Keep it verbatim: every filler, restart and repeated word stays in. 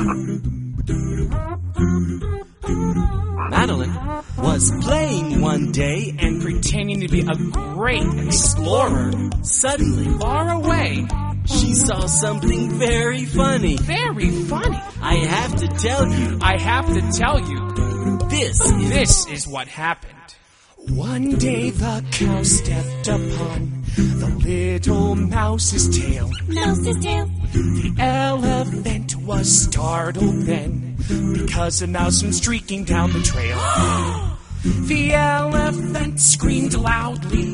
Madeline was playing one day and pretending to be a great explorer. Suddenly, Far away. she saw something very funny. Very funny. I have to tell you, I have to tell you, this is... this is what happened. One day the cow stepped upon the little mouse's tail. Mouse's tail. The elephant was startled then, because a mouse went streaking down the trail. The elephant screamed loudly.